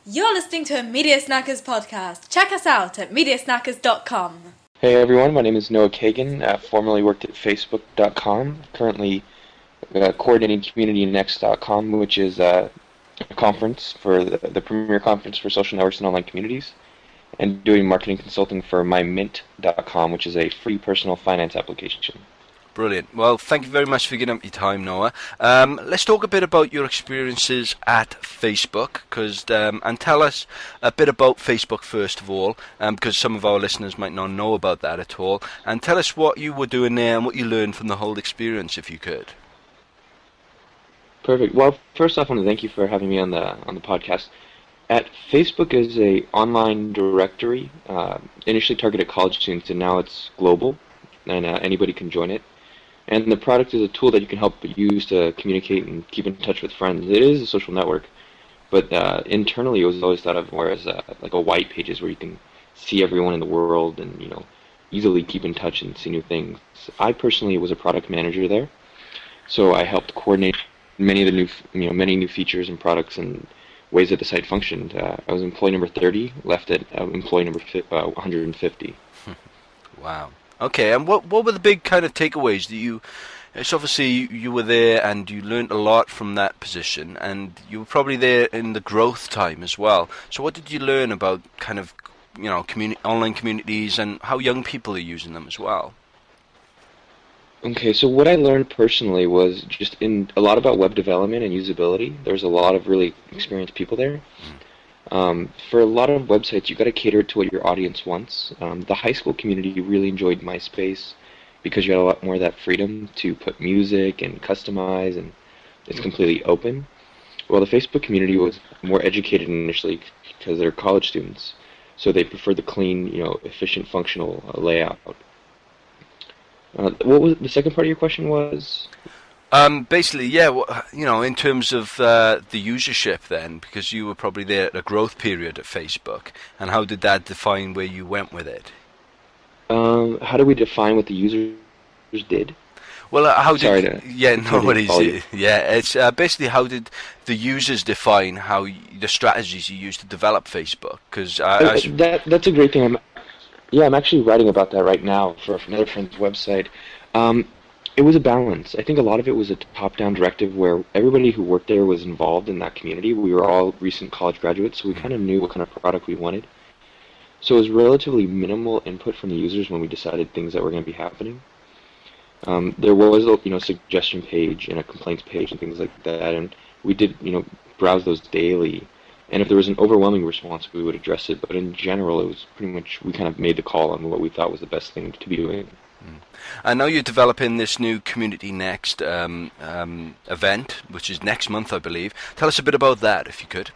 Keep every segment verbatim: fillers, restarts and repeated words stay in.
You're listening to a Media Snackers podcast. Check us out at media snackers dot com. Hey everyone, my name is Noah Kagan. Uh, formerly worked at Facebook dot com. Currently uh, coordinating community next dot com, which is uh, a conference for the, the premier conference for social networks and online communities, and doing marketing consulting for my mint dot com, which is a free personal finance application. Brilliant. Well, thank you very much for giving up your time, Noah. Um, let's talk a bit about your experiences at Facebook, cause, um, and tell us a bit about Facebook first of all, um, because some of our listeners might not know about that at all. And tell us what you were doing there and what you learned from the whole experience, if you could. Perfect. Well, first off, I want to thank you for having me on the on the podcast. At Facebook is a online directory, uh, initially targeted college students, and now it's global, and uh, anybody can join it. And the product is a tool that you can help use to communicate and keep in touch with friends. It is a social network, but uh, internally it was always thought of more as a, like a white pages where you can see everyone in the world and, you know, easily keep in touch and see new things. I personally was a product manager there, so I helped coordinate many of the new, you know, many new features and products and ways that the site functioned. Uh, I was employee number thirty, left at uh, employee number fi- uh, one hundred fifty. Wow. Okay, and what what were the big kind of takeaways that you? It's obviously you, you were there and you learned a lot from that position, and you were probably there in the growth time as well. So, what did you learn about kind of, you know, communi- online communities and how young people are using them as well? Okay, so what I learned personally was just in a lot about web development and usability. There's a lot of really experienced people there. Mm. Um, for a lot of websites, you've got to cater to what your audience wants. Um, the high school community really enjoyed MySpace because you had a lot more of that freedom to put music and customize, and it's completely open. Well, the Facebook community was more educated initially because they're college students, so they preferred the clean, you know, efficient, functional uh, layout. Uh, what was the second part of your question was? Um, basically, yeah, well, you know, in terms of uh, the usership then, because you were probably there at a growth period at Facebook, and how did that define where you went with it? Um, how do we define what the users did? Well, uh, how Sorry did... to, yeah, no worries. You. Yeah, it's uh, basically how did the users define how y- the strategies you used to develop Facebook? Because uh, uh, that that's a great thing. I'm, yeah, I'm actually writing about that right now for, for another friend's website. Um, It was a balance. I think a lot of it was a top-down directive where everybody who worked there was involved in that community. We were all recent college graduates, so we kind of knew what kind of product we wanted. So it was relatively minimal input from the users when we decided things that were going to be happening. Um, there was a you know suggestion page and a complaints page and things like that, and we did you know browse those daily. And if there was an overwhelming response, we would address it. But in general, it was pretty much we kind of made the call on what we thought was the best thing to be doing. Mm. I know you're developing this new Community Next um, um, event, which is next month, I believe. Tell us a bit about that, if you could.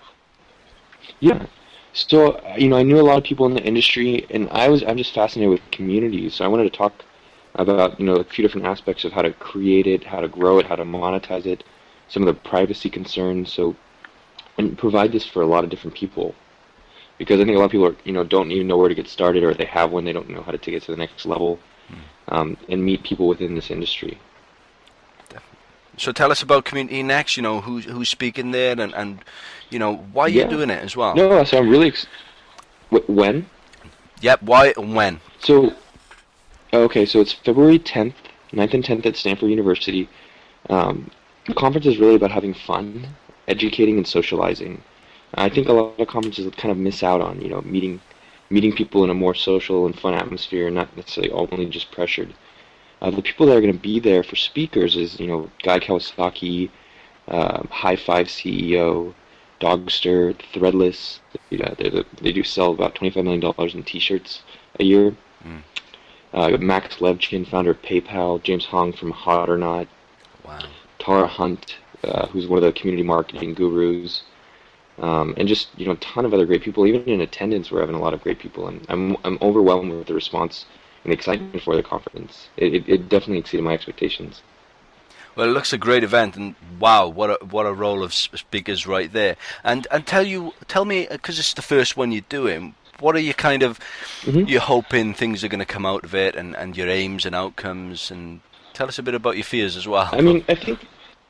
Yeah. So, you know, I knew a lot of people in the industry, and I was I'm just fascinated with communities. So I wanted to talk about, you know, a few different aspects of how to create it, how to grow it, how to monetize it, some of the privacy concerns. So, and provide this for a lot of different people. Because I think a lot of people are, you know, don't even know where to get started, or if they have one, they don't know how to take it to the next level, mm. um, and meet people within this industry. Definitely. So tell us about Community Next. You know, who's who's speaking there, and, and you know, why are yeah. you doing it as well? No, so I'm really ex- when. Yep. Why and when? So, okay, so it's February tenth, ninth and tenth at Stanford University. Um, the conference is really about having fun, educating, and socializing. I think a lot of conferences kind of miss out on, you know, meeting meeting people in a more social and fun atmosphere, not necessarily only just pressured. Uh, the people that are going to be there for speakers is, you know, Guy Kawasaki, uh, High Five C E O, Dogster, Threadless. You know, the, they do sell about twenty-five million dollars in T-shirts a year. Mm. Uh, Max Levchin, founder of PayPal, James Hong from Hot or Not. Wow. Tara Hunt, uh, who's one of the community marketing gurus. Um, and just, you know, a ton of other great people. Even in attendance, we're having a lot of great people, and I'm I'm overwhelmed with the response and excitement for the conference. It, it, it definitely exceeded my expectations. Well, it looks a great event, and wow, what a what a role of speakers right there. And and tell you, tell me, because it's the first one you're doing, what are you kind of mm-hmm. you're hoping things are going to come out of it, and, and your aims and outcomes, and tell us a bit about your fears as well. I mean, I think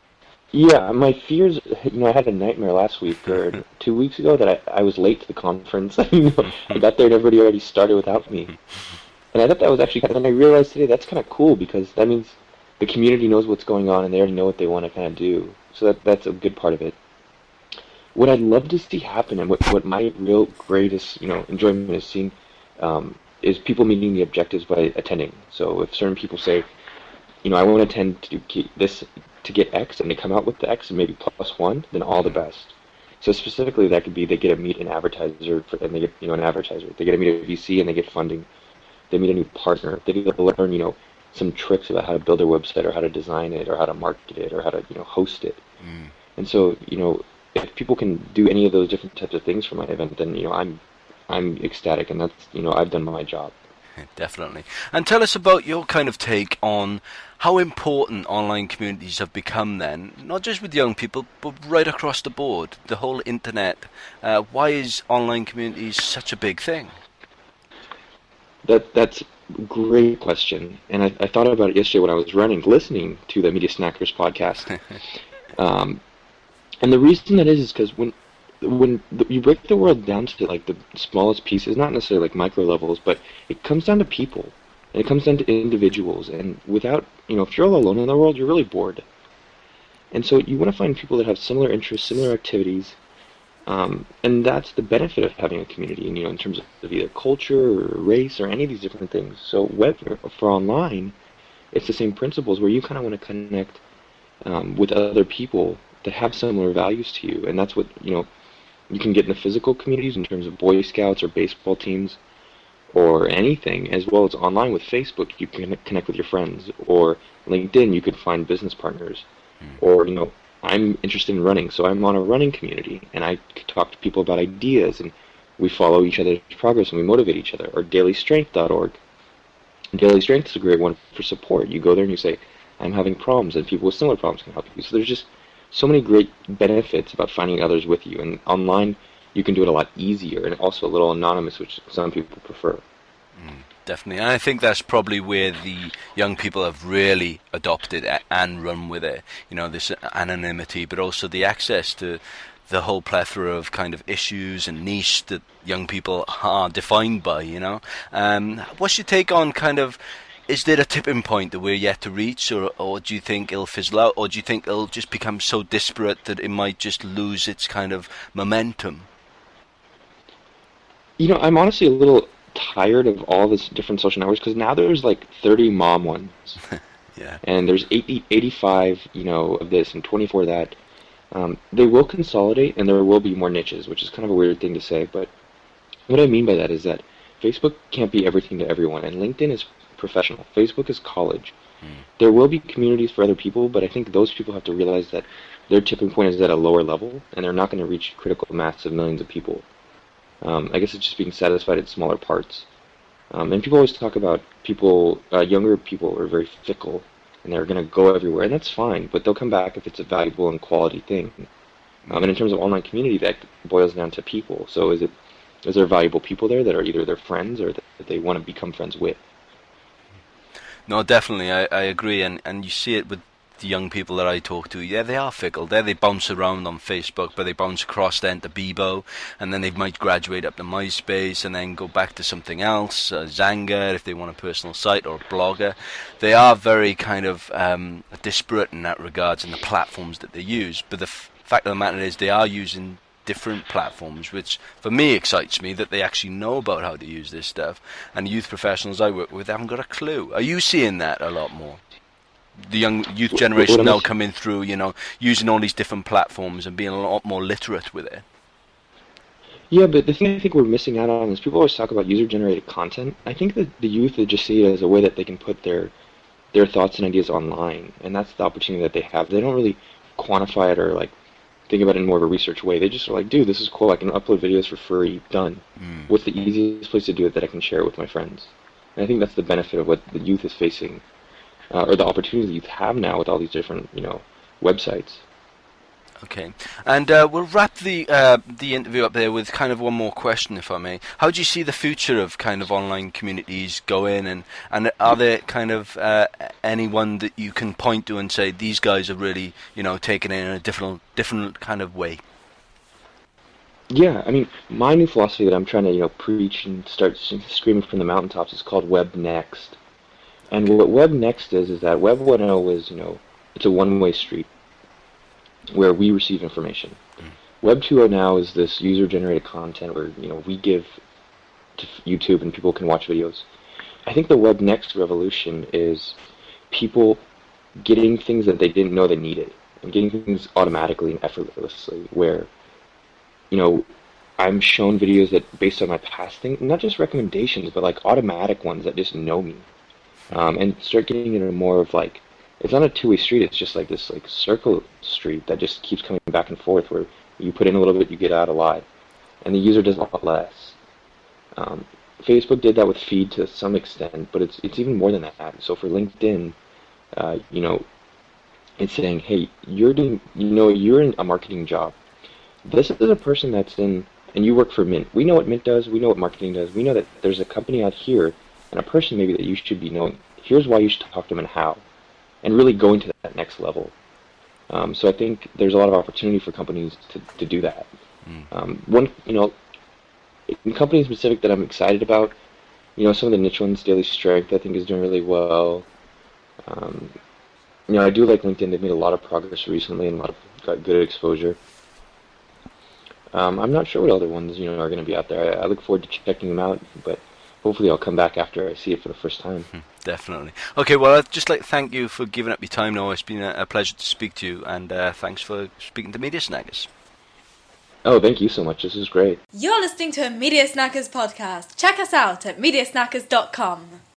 Yeah, my fears, you know, I had a nightmare last week or two weeks ago that I, I was late to the conference. You know, I got there and everybody already started without me. And I thought that was actually kind of, and I realized today that's kind of cool because that means the community knows what's going on and they already know what they want to kind of do. So that that's a good part of it. What I'd love to see happen and what, what my real greatest, you know, enjoyment is seeing um, is people meeting the objectives by attending. So if certain people say, you know, I want to attend to get this to get X, and they come out with the X and maybe plus one, then all the best. So specifically, that could be they get to meet an advertiser, for, and they get you know an advertiser. They get to meet a V C, and they get funding. They meet a new partner. They get to learn, you know, some tricks about how to build their website, or how to design it, or how to market it, or how to you know host it. Mm. And so, you know, if people can do any of those different types of things for my event, then you know I'm I'm ecstatic, and that's you know I've done my job. Definitely. And tell us about your kind of take on how important online communities have become then, not just with young people, but right across the board, the whole internet. Uh, why is online communities such a big thing? That that's a great question, and I, I thought about it yesterday when I was running, listening to the Media Snackers podcast. um, and the reason that is is because when when the, you break the world down to like the smallest pieces, not necessarily like micro levels, but it comes down to people, and it comes down to individuals. And without, you know, if you're all alone in the world, you're really bored. And so you want to find people that have similar interests, similar activities, um, and that's the benefit of having a community. And you know, in terms of either culture or race or any of these different things. So web for online, it's the same principles where you kind of want to connect um, with other people that have similar values to you, and that's what you know. You can get in the physical communities in terms of Boy Scouts or baseball teams or anything, as well as online with Facebook. You can connect with your friends, or LinkedIn. You could find business partners, mm. or you know, I'm interested in running, so I'm on a running community, and I talk to people about ideas, and we follow each other's progress and we motivate each other. Or daily strength dot org. Daily Strength is a great one for support. You go there and you say, "I'm having problems," and people with similar problems can help you. So there's just so many great benefits about finding others with you, and online you can do it a lot easier and also a little anonymous, which some people prefer. Mm, definitely, and I think that's probably where the young people have really adopted and run with it. You know, this anonymity, but also the access to the whole plethora of kind of issues and niche that young people are defined by. You know, um, what's your take on kind of? Is there a tipping point that we're yet to reach, or, or do you think it'll fizzle out, or do you think it'll just become so disparate that it might just lose its kind of momentum? You know, I'm honestly a little tired of all these different social networks, because now there's like thirty mom ones. Yeah. And there's eighty, eighty-five, you know, of this and twenty-four of that. Um, they will consolidate, and there will be more niches, which is kind of a weird thing to say, but what I mean by that is that Facebook can't be everything to everyone, and LinkedIn is professional. Facebook is college. Mm. There will be communities for other people, but I think those people have to realize that their tipping point is at a lower level, and they're not going to reach critical mass of millions of people. Um, I guess it's just being satisfied at smaller parts. Um, and people always talk about people, uh, younger people are very fickle, and they're going to go everywhere, and that's fine, but they'll come back if it's a valuable and quality thing. Um, and in terms of online community, that boils down to people. So is it is there valuable people there that are either their friends or that they want to become friends with? No, definitely, I, I agree, and, and you see it with the young people that I talk to. Yeah, they are fickle. There they bounce around on Facebook, but they bounce across then to Bebo, and then they might graduate up to MySpace, and then go back to something else, uh, Xanga, if they want a personal site, or a blogger. They are very kind of um, disparate in that regards in the platforms that they use, but the f- fact of the matter is they are using different platforms, which for me excites me that they actually know about how to use this stuff, and youth professionals I work with haven't got a clue. Are you seeing that a lot more? The young youth generation now coming through, you know, using all these different platforms and being a lot more literate with it. Yeah, but the thing I think we're missing out on is people always talk about user-generated content. I think that the youth would just see it as a way that they can put their their thoughts and ideas online, and that's the opportunity that they have. They don't really quantify it or like think about it in more of a research way. They just are like, dude, this is cool. I can upload videos for free. Done. Mm. What's the easiest place to do it that I can share with my friends? And I think that's the benefit of what the youth is facing, uh, or the opportunity youth have now with all these different, you know, websites. Okay, and uh, we'll wrap the uh, the interview up there with kind of one more question, if I may. How do you see the future of kind of online communities going, and, and are there kind of uh, anyone that you can point to and say these guys are really, you know, taking it in a different different kind of way? Yeah, I mean, my new philosophy that I'm trying to, you know, preach and start screaming from the mountaintops is called Web Next. And what Web Next is, is that Web one point oh is, you know, it's a one-way street where we receive information. Mm. Web two point oh now is this user-generated content where, you know, we give to YouTube and people can watch videos. I think the Web Next revolution is people getting things that they didn't know they needed, and getting things automatically and effortlessly, where, you know, I'm shown videos that based on my past thing, not just recommendations, but like automatic ones that just know me, um, and start getting into more of like, it's not a two-way street. It's just like this like circle street that just keeps coming back and forth, where you put in a little bit, you get out a lot, and the user does a lot less. Um, Facebook did that with Feed to some extent, but it's it's even more than that. So for LinkedIn, uh, you know, it's saying, hey, you're doing, you know, you're in a marketing job. This is a person that's in, and you work for Mint. We know what Mint does. We know what marketing does. We know that there's a company out here and a person maybe that you should be knowing. Here's why you should talk to them and how, and really going to that next level. Um, so I think there's a lot of opportunity for companies to, to do that. Mm. Um, one, you know, in company specific that I'm excited about, you know, some of the niche ones, Daily Strength, I think is doing really well. Um, you know, I do like LinkedIn. They've made a lot of progress recently and a lot of got good exposure. Um, I'm not sure what other ones, you know, are going to be out there. I, I look forward to checking them out, but hopefully I'll come back after I see it for the first time. Definitely. Okay, well, I'd just like to thank you for giving up your time, Noah. It's been a, a pleasure to speak to you, and uh, thanks for speaking to Media Snackers. Oh, thank you so much. This is great. You're listening to a Media Snackers podcast. Check us out at media snackers dot com.